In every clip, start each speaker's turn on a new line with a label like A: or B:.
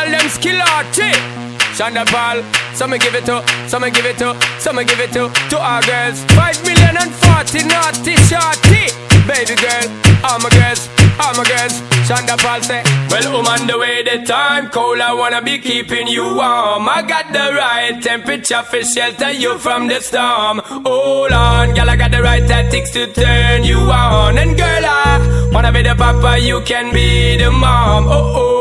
A: girl them skill arty. Shonda Paul, some give it to, some give it to, some give it to our girls. 5 million and 40 naughty shorty. Baby girl, all my girls, all my girls. Shonda Paul say, well, on the way the time cold, I wanna be keeping you warm. I got the right temperature for shelter you from the storm. Hold on, girl, I got the right tactics to turn you on. And girl, I wanna be the papa, you can be the mom. Oh oh.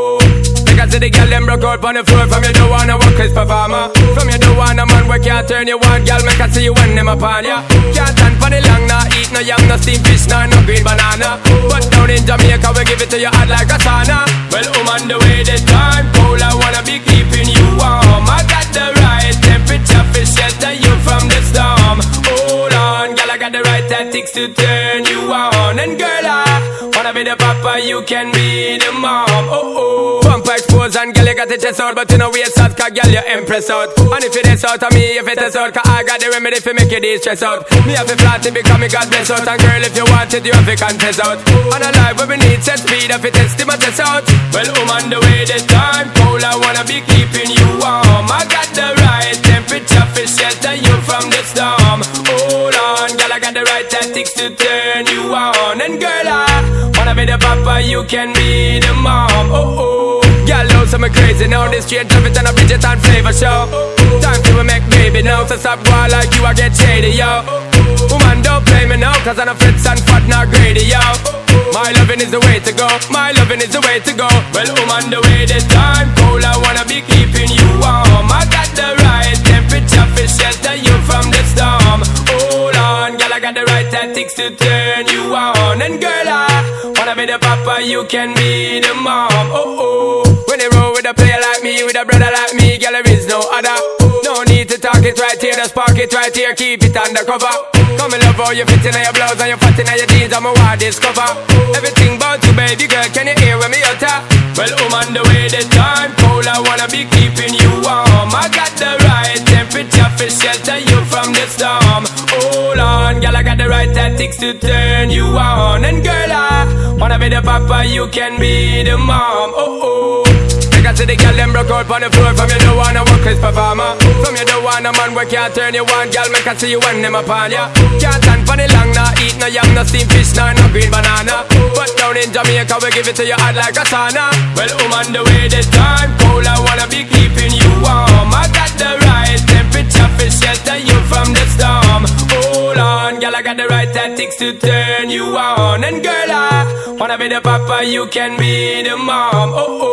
A: I see the girl them broke out on the floor. From you don't wanna work as performer. From you don't want a man where can't turn you on. Girl, make I see you when them upon ya. Can't stand for the long, nah eat no yam, no steamed fish, nah no green banana. But down in Jamaica we give it to you hot like a sauna. Well, on the way the time cold, I wanna be keeping you warm. I got the right temperature for shelter you from the storm. Hold on, girl, I got the right tactics to turn you on. And girl, I wanna be the papa, you can be the mom. Oh oh. Expose and girl you got the chest out, but you know waist out, cause girl you impress out. And if it is out of me, if it is out, cause I got the remedy for make you de-stress out. Me have to flat it because me got bless out. And girl if you want it, you have to confess out. And a life where we need set speed, if it test my test out. Well, on the way the time cold, I wanna be keeping you warm. I got the right temperature for shelter you from the storm. Hold on, girl, I got the right tactics to turn you on. And girl, I wanna be the papa, you can be the mom. Oh oh. Girl, know some crazy now. This straight love it and a Bridget and flavor show. Time to make baby now. So stop boy like you, I get shady, yo. Woman, don't play me now, cause I'm a fritz and fat, not greedy, yo. My loving is the way to go. My loving is the way to go. Well, on the way the time cold, I wanna be keeping you warm. I got the right temperature for shelter you from the storm. Hold on, girl, I got the right tactics to turn you on. And girl, I wanna be the papa, you can be the mom. Oh oh. When they roll with a player like me, with a brother like me, girl, there is no other. No need to talk it right here, just park it right here, keep it undercover. Come and love how you fit in your blouse and you fat in your jeans, I'm a wild discover. Everything about you, baby girl, can you hear when me utter? Well, on the way the time cold, I wanna be keeping you warm. I got the right temperature for shelter you from the storm. Hold on, girl, I got the right tactics to turn you on. And girl, I wanna be the papa, you can be the mom. Oh oh. I see the girl them broke out on the floor. From you don't wanna work as performer. From you don't want a man where can't turn you on. Girl, make I see you when them upon ya. Can't stand for the long, nah eat no yam, no steamed fish, nah no green banana. But down in Jamaica we give it to you hot like a sauna. Well, on the way the time cold, I wanna be keeping you warm. I got the right temperature for shelter you from the storm. Hold on, girl, I got the right tactics to turn you on. And girl, I wanna be the papa, you can be the mom. Oh oh.